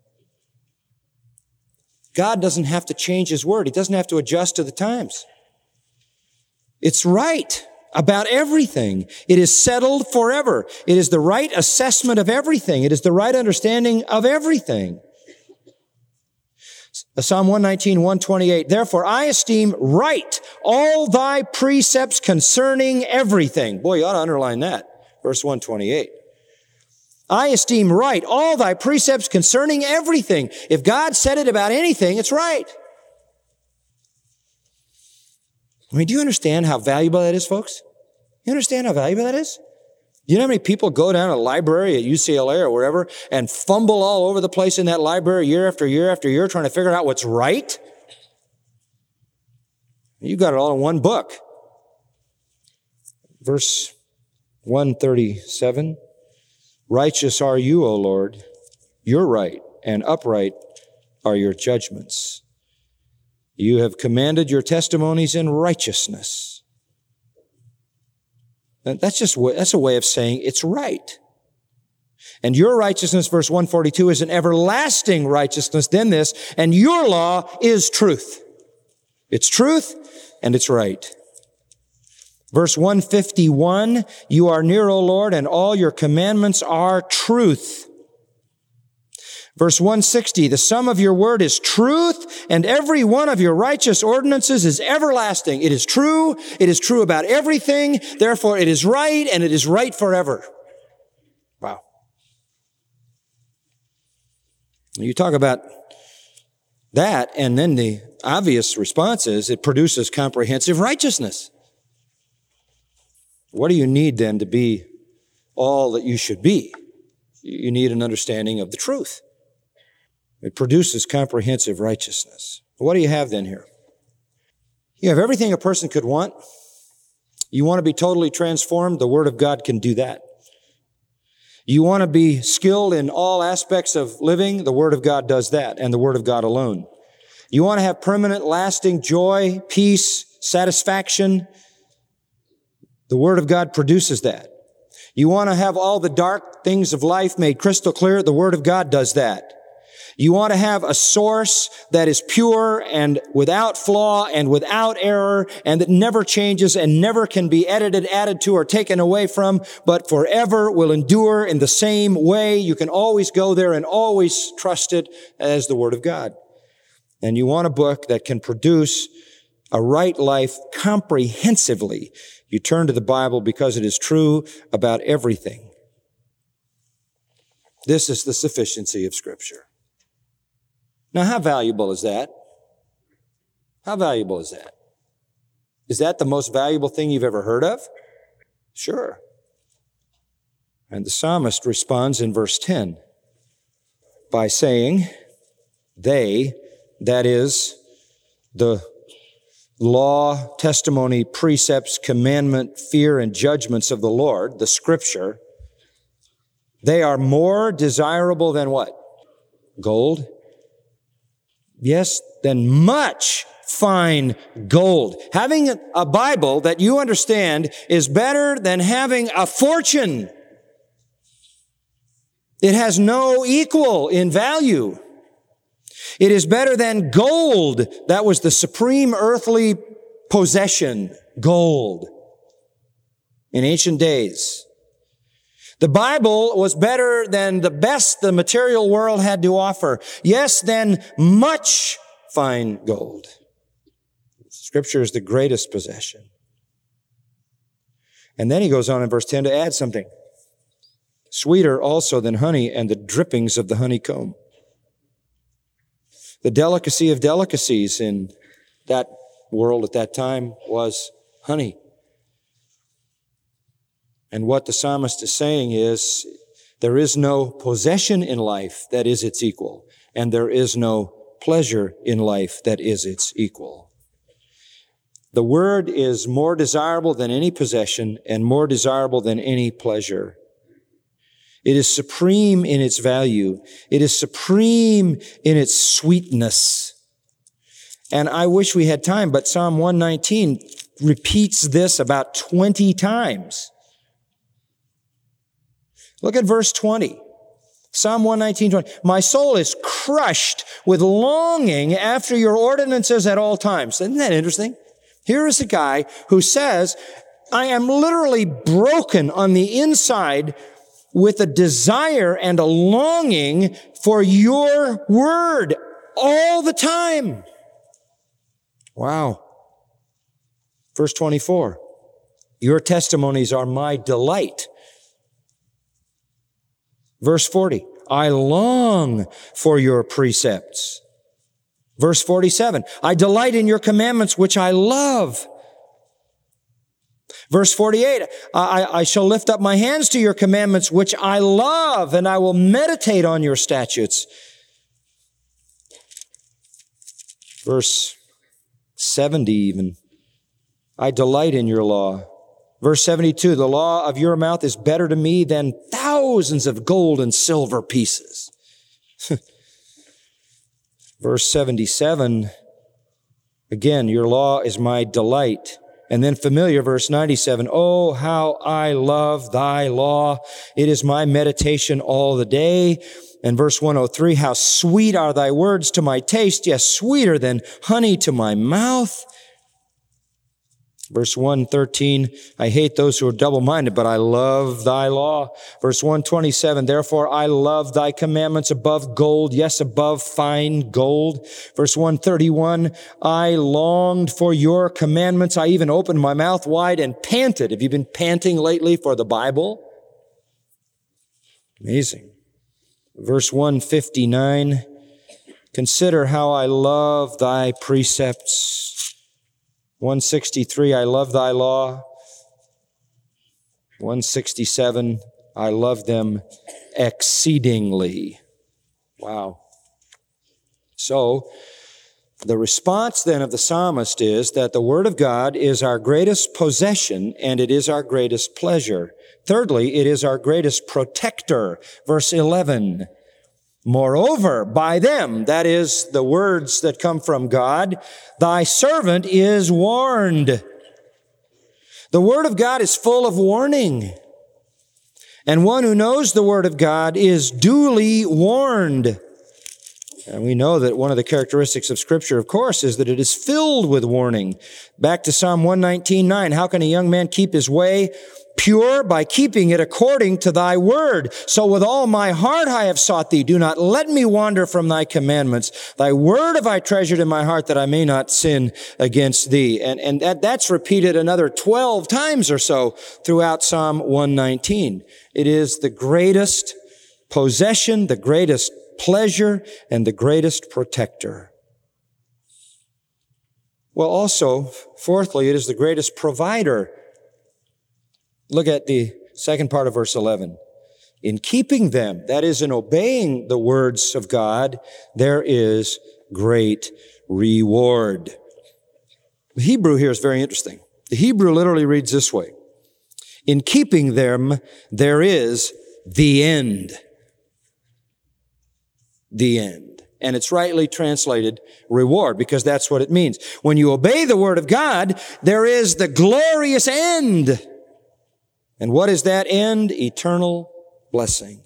God doesn't have to change his word. He doesn't have to adjust to the times. It's right about everything. It is settled forever. It is the right assessment of everything. It is the right understanding of everything. Psalm one nineteen, one twenty-eight, therefore I esteem right all thy precepts concerning everything. Boy, you ought to underline that. Verse one twenty-eight. I esteem right all thy precepts concerning everything. If God said it about anything, it's right. I mean, do you understand how valuable that is, folks? You understand how valuable that is? You know how many people go down to a library at U C L A or wherever and fumble all over the place in that library year after year after year trying to figure out what's right? You got it all in one book. Verse one thirty-seven, righteous are you, O Lord. You're right, and upright are your judgments. You have commanded your testimonies in righteousness. And that's just, that's a way of saying it's right. And your righteousness, verse one forty-two, is an everlasting righteousness. Then this, and your law is truth. It's truth and it's right. Verse one fifty-one, you are near, O Lord, and all your commandments are truth. Verse one sixty, the sum of your word is truth, and every one of your righteous ordinances is everlasting. It is true. It is true about everything. Therefore, it is right, and it is right forever. Wow. You talk about that, and then the obvious response is it produces comprehensive righteousness. What do you need then to be all that you should be? You need an understanding of the truth. It produces comprehensive righteousness. What do you have then here? You have everything a person could want. You want to be totally transformed? The Word of God can do that. You want to be skilled in all aspects of living? The Word of God does that, and the Word of God alone. You want to have permanent, lasting joy, peace, satisfaction? The Word of God produces that. You want to have all the dark things of life made crystal clear? The Word of God does that. You want to have a source that is pure and without flaw and without error and that never changes and never can be edited, added to, or taken away from, but forever will endure in the same way. You can always go there and always trust it as the Word of God. And you want a book that can produce a right life comprehensively. You turn to the Bible because it is true about everything. This is the sufficiency of Scripture. Now, how valuable is that? How valuable is that? Is that the most valuable thing you've ever heard of? Sure. And the psalmist responds in verse ten by saying, they, that is, the law, testimony, precepts, commandment, fear, and judgments of the Lord, the Scripture, they are more desirable than what? Gold? Yes, than much fine gold. Having a Bible that you understand is better than having a fortune. It has no equal in value. It is better than gold. That was the supreme earthly possession, gold, in ancient days. The Bible was better than the best the material world had to offer. Yes, than much fine gold. Scripture is the greatest possession. And then he goes on in verse ten to add something. Sweeter also than honey and the drippings of the honeycomb. The delicacy of delicacies in that world at that time was honey. And what the psalmist is saying is, There is no possession in life that is its equal, and there is no pleasure in life that is its equal. The Word is more desirable than any possession and more desirable than any pleasure. It is supreme in its value. It is supreme in its sweetness. And I wish we had time, but Psalm one nineteen repeats this about twenty times. Look at verse twenty. Psalm one nineteen, twenty. My soul is crushed with longing after your ordinances at all times. Isn't that interesting? Here is a guy who says, I am literally broken on the inside with a desire and a longing for your word all the time. Wow. Verse twenty-four. Your testimonies are my delight. Verse forty. I long for your precepts. Verse forty-seven. I delight in your commandments, which I love. Verse forty-eight, I, I shall lift up my hands to your commandments, which I love, and I will meditate on your statutes. Verse seventy even, I delight in your law. Verse seventy-two, the law of your mouth is better to me than thousands of gold and silver pieces. Verse seventy-seven, again, your law is my delight. And then familiar, verse ninety-seven, oh, how I love thy law. It is my meditation all the day. And verse one oh three, how sweet are thy words to my taste, yes, sweeter than honey to my mouth. Verse one thirteen, I hate those who are double-minded, but I love thy law. Verse one twenty-seven, therefore I love thy commandments above gold, yes, above fine gold. Verse one thirty-one, I longed for your commandments. I even opened my mouth wide and panted. Have you been panting lately for the Bible? Amazing. Verse one fifty-nine, consider how I love thy precepts. one sixty-three, I love thy law. one sixty-seven, I love them exceedingly. Wow. So, the response then of the psalmist is that the Word of God is our greatest possession and it is our greatest pleasure. Thirdly, it is our greatest protector. Verse eleven. Moreover, by them, that is the words that come from God, thy servant is warned. The Word of God is full of warning. And one who knows the Word of God is duly warned. And we know that one of the characteristics of Scripture, of course, is that it is filled with warning. Back to Psalm one nineteen, nine, how can a young man keep his way pure? By keeping it according to thy word. So with all my heart I have sought thee. Do not let me wander from thy commandments. Thy word have I treasured in my heart that I may not sin against thee. And, and that, that's repeated another twelve times or so throughout Psalm one nineteen. It is the greatest possession, the greatest pleasure, and the greatest protector. Well, also, fourthly, it is the greatest provider. Look at the second part of verse eleven. In keeping them, that is, in obeying the words of God, there is great reward. The Hebrew here is very interesting. The Hebrew literally reads this way. In keeping them, there is the end. The end. And it's rightly translated reward because that's what it means. When you obey the word of God, there is the glorious end. And what is that end? Eternal blessing.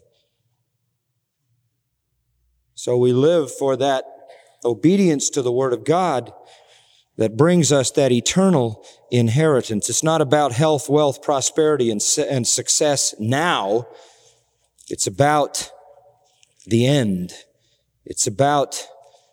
So we live for that obedience to the Word of God that brings us that eternal inheritance. It's not about health, wealth, prosperity, and, and success now. It's about the end. It's about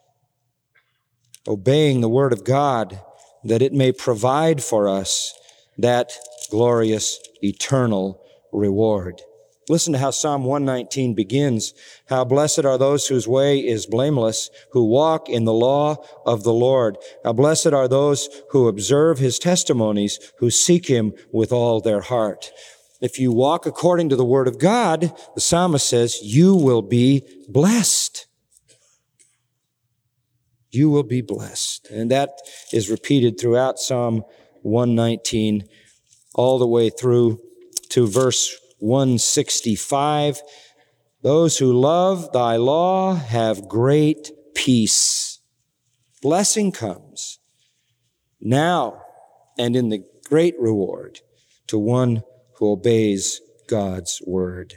obeying the Word of God that it may provide for us that glorious eternal reward. Listen to how Psalm one nineteen begins. How blessed are those whose way is blameless, who walk in the law of the Lord. How blessed are those who observe his testimonies, who seek him with all their heart. If you walk according to the word of God, the psalmist says, you will be blessed. You will be blessed. And that is repeated throughout Psalm one nineteen, all the way through to verse one sixty-five. Those who love thy law have great peace. Blessing comes now and in the great reward to one who obeys God's word.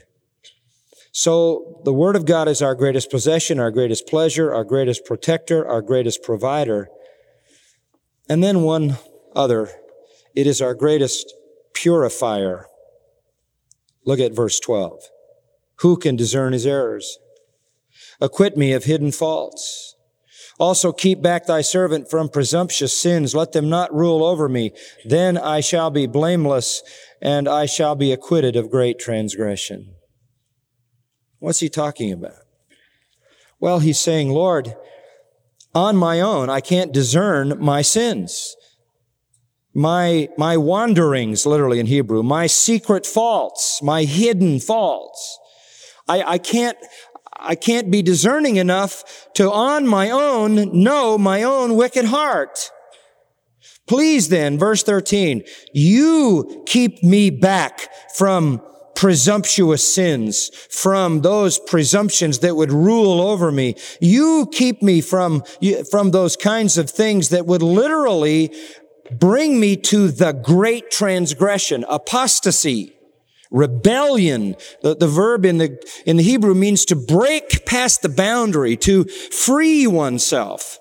So the word of God is our greatest possession, our greatest pleasure, our greatest protector, our greatest provider. And then one other, it is our greatest purifier. Look at verse twelve. Who can discern his errors? Acquit me of hidden faults. Also keep back thy servant from presumptuous sins. Let them not rule over me. Then I shall be blameless, and I shall be acquitted of great transgression. What's he talking about? Well, he's saying, Lord, on my own, I can't discern my sins. My, my wanderings, literally in Hebrew, my secret faults, my hidden faults. I, I can't, I can't be discerning enough to on my own know my own wicked heart. Please then, verse thirteen, you keep me back from presumptuous sins, from those presumptions that would rule over me. You keep me from, from those kinds of things that would literally bring me to the great transgression, apostasy, rebellion. The, the verb in the, in the Hebrew means to break past the boundary, to free oneself.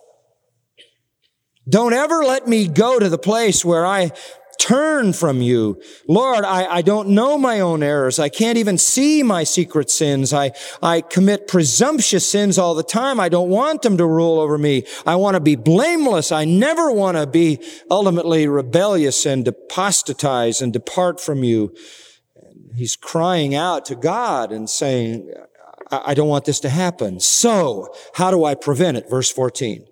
Don't ever let me go to the place where I turn from you. Lord, I, I don't know my own errors. I can't even see my secret sins. I, I commit presumptuous sins all the time. I don't want them to rule over me. I want to be blameless. I never want to be ultimately rebellious and apostatize and depart from you. He's crying out to God and saying, I, I don't want this to happen. So, how do I prevent it? Verse fourteen.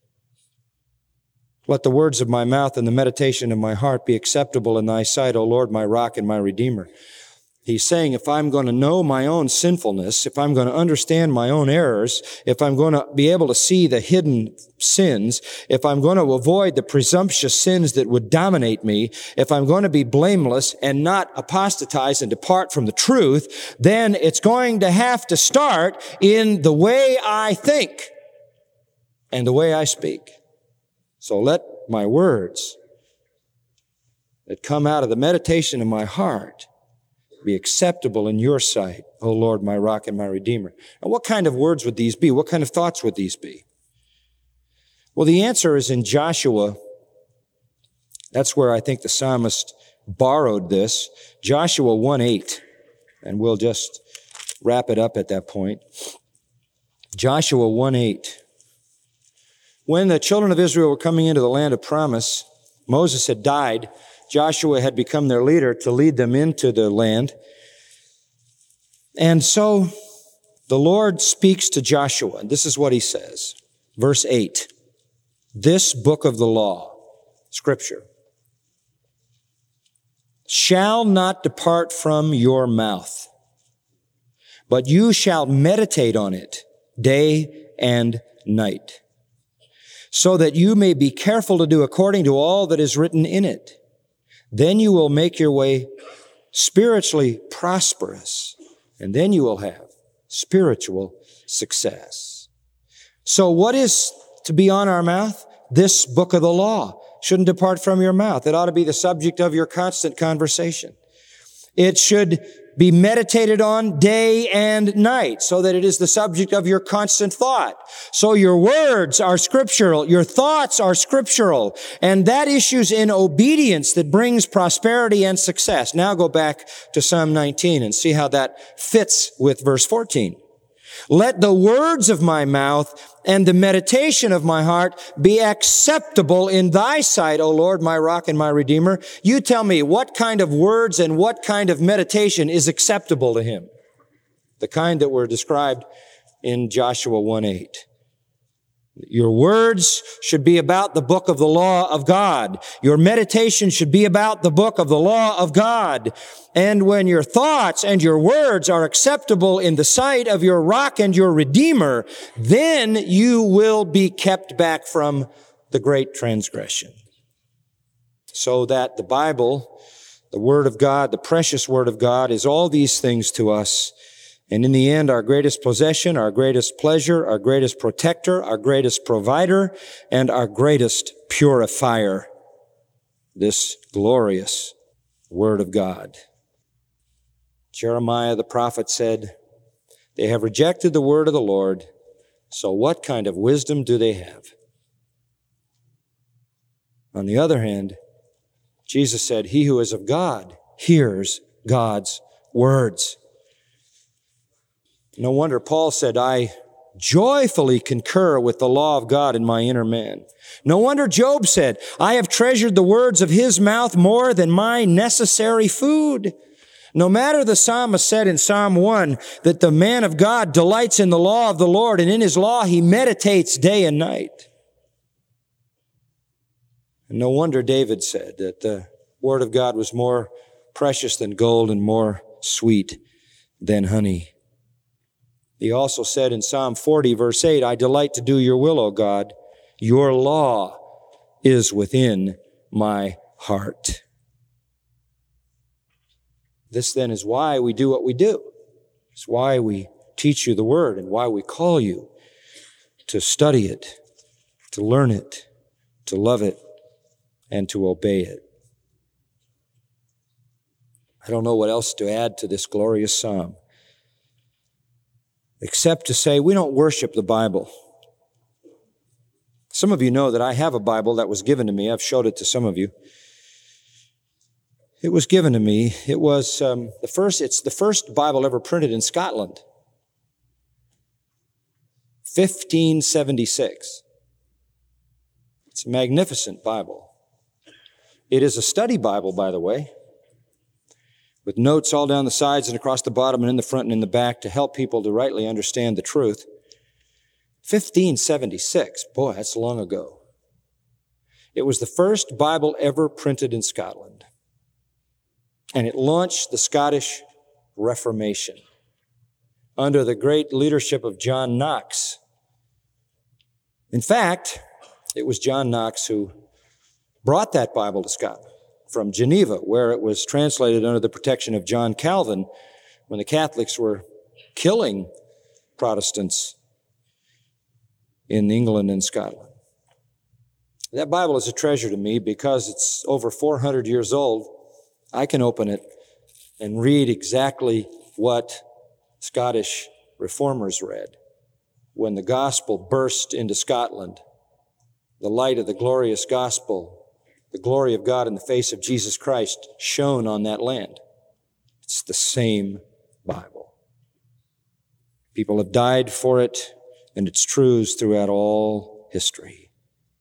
Let the words of my mouth and the meditation of my heart be acceptable in thy sight, O Lord, my rock and my redeemer. He's saying if I'm going to know my own sinfulness, if I'm going to understand my own errors, if I'm going to be able to see the hidden sins, if I'm going to avoid the presumptuous sins that would dominate me, if I'm going to be blameless and not apostatize and depart from the truth, then it's going to have to start in the way I think and the way I speak. So let my words that come out of the meditation of my heart be acceptable in your sight, O Lord, my rock and my redeemer. And what kind of words would these be? What kind of thoughts would these be? Well, the answer is in Joshua. That's where I think the psalmist borrowed this. Joshua one eight. And we'll just wrap it up at that point. Joshua one eight. When the children of Israel were coming into the land of promise, Moses had died. Joshua had become their leader to lead them into the land. And so the Lord speaks to Joshua, and this is what he says. Verse eight, this book of the law, Scripture, shall not depart from your mouth, but you shall meditate on it day and night, so that you may be careful to do according to all that is written in it. Then you will make your way spiritually prosperous, and then you will have spiritual success. So what is to be on our mouth? This book of the law shouldn't depart from your mouth. It ought to be the subject of your constant conversation. It should be meditated on day and night so that it is the subject of your constant thought. So your words are scriptural. Your thoughts are scriptural. And that issues in obedience that brings prosperity and success. Now go back to Psalm nineteen and see how that fits with verse fourteen. Let the words of my mouth and the meditation of my heart be acceptable in thy sight, O Lord, my rock and my redeemer. You tell me what kind of words and what kind of meditation is acceptable to him. The kind that were described in Joshua one eight. Your words should be about the book of the law of God. Your meditation should be about the book of the law of God. And when your thoughts and your words are acceptable in the sight of your rock and your Redeemer, then you will be kept back from the great transgression. So that the Bible, the Word of God, the precious Word of God, is all these things to us. And in the end, our greatest possession, our greatest pleasure, our greatest protector, our greatest provider, and our greatest purifier, this glorious Word of God. Jeremiah the prophet said, "They have rejected the word of the Lord, so what kind of wisdom do they have?" On the other hand, Jesus said, "He who is of God hears God's words." No wonder Paul said, "I joyfully concur with the law of God in my inner man." No wonder Job said, "I have treasured the words of his mouth more than my necessary food." No matter the psalmist said in Psalm one that the man of God delights in the law of the Lord, and in his law he meditates day and night. And no wonder David said that the word of God was more precious than gold and more sweet than honey. He also said in Psalm forty, verse eight, "I delight to do your will, O God. Your law is within my heart." This then is why we do what we do. It's why we teach you the word and why we call you to study it, to learn it, to love it, and to obey it. I don't know what else to add to this glorious psalm, except to say we don't worship the Bible. Some of you know that I have a Bible that was given to me. I've showed it to some of you. It was given to me. It was um, the first, it's the first Bible ever printed in Scotland. fifteen seventy-six. It's a magnificent Bible. It is a study Bible, by the way, with notes all down the sides and across the bottom and in the front and in the back to help people to rightly understand the truth. fifteen seventy-six. Boy, that's long ago. It was the first Bible ever printed in Scotland. And it launched the Scottish Reformation under the great leadership of John Knox. In fact, it was John Knox who brought that Bible to Scotland from Geneva, where it was translated under the protection of John Calvin when the Catholics were killing Protestants in England and Scotland. That Bible is a treasure to me because it's over four hundred years old. I can open it and read exactly what Scottish reformers read when the gospel burst into Scotland. The light of the glorious gospel, the glory of God in the face of Jesus Christ shone on that land. It's the same Bible. People have died for it and its truths throughout all history.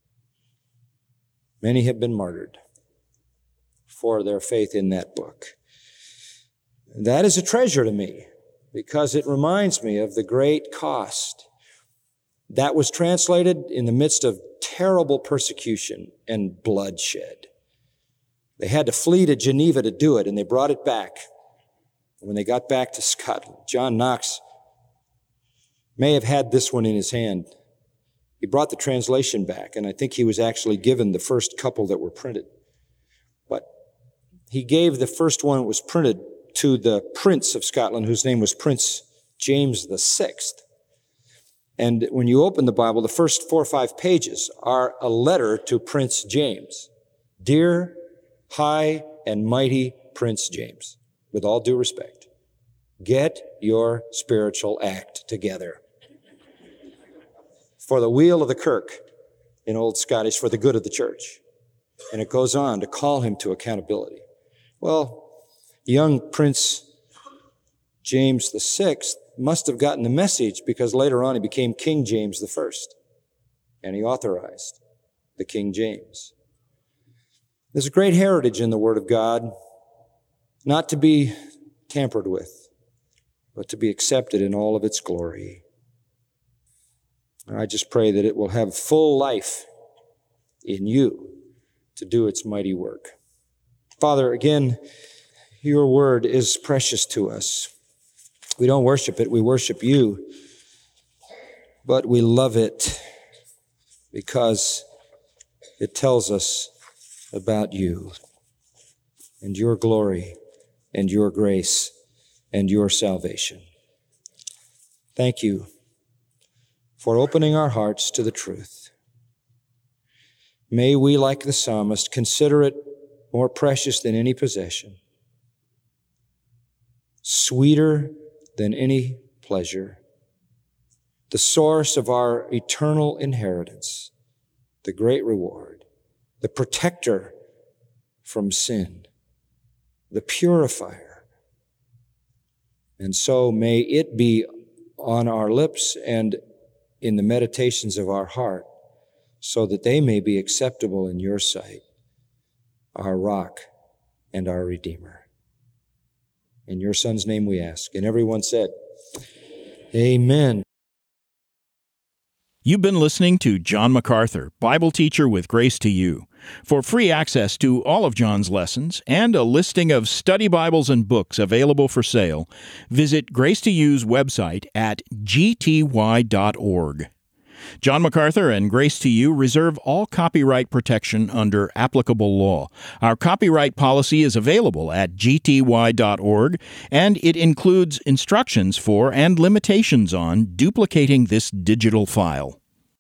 Many have been martyred for their faith in that book. That is a treasure to me because it reminds me of the great cost that was translated in the midst of terrible persecution and bloodshed. They had to flee to Geneva to do it, and they brought it back. When they got back to Scotland, John Knox may have had this one in his hand. He brought the translation back, and I think he was actually given the first couple that were printed. But he gave the first one that was printed to the Prince of Scotland, whose name was Prince James the Sixth. And when you open the Bible, the first four or five pages are a letter to Prince James. Dear, high, and mighty Prince James, with all due respect, get your spiritual act together. For the weal of the kirk, in Old Scottish, for the good of the church. And it goes on to call him to accountability. Well, young Prince James the Sixth must have gotten the message because later on he became King James the First, and he authorized the King James. There's a great heritage in the Word of God, not to be tampered with, but to be accepted in all of its glory. I just pray that it will have full life in you to do its mighty work. Father, again, your word is precious to us. We don't worship it, we worship you. But we love it because it tells us about you and your glory and your grace and your salvation. Thank you for opening our hearts to the truth. May we, like the psalmist, consider it more precious than any possession, sweeter than any pleasure, the source of our eternal inheritance, the great reward, the protector from sin, the purifier. And so may it be on our lips and in the meditations of our heart, so that they may be acceptable in your sight, our rock and our Redeemer. In your Son's name we ask. And everyone said, Amen. You've been listening to John MacArthur, Bible teacher with Grace to You. For free access to all of John's lessons and a listing of study Bibles and books available for sale, visit Grace to You's website at g t y dot org. John MacArthur and Grace to You reserve all copyright protection under applicable law. Our copyright policy is available at g t y dot org, and it includes instructions for and limitations on duplicating this digital file.